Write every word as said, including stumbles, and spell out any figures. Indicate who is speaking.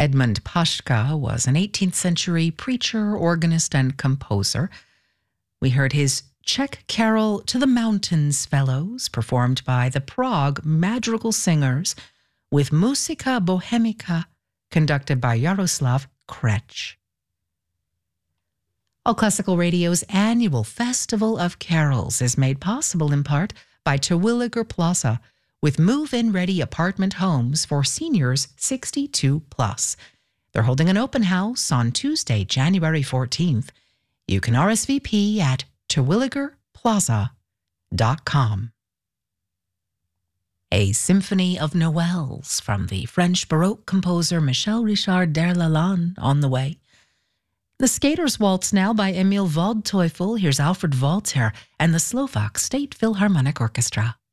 Speaker 1: Edmund Pashka was an eighteenth century preacher, organist, and composer. We heard his Czech carol To the Mountains Fellows, performed by the Prague Madrigal Singers, with Musica Bohemica, conducted by Jaroslav Krech. All Classical Radio's annual Festival of Carols is made possible in part by Terwilliger Plaza, with move-in ready apartment homes for seniors sixty-two plus. They're holding an open house on Tuesday, January fourteenth. You can R S V P at terwilliger plaza dot com. A symphony of Noëls from the French Baroque composer Michel Richard d'Erlelane on the way. The Skater's Waltz now by Emil Waldteufel. Here's Alfred Walter and the Slovak State Philharmonic Orchestra.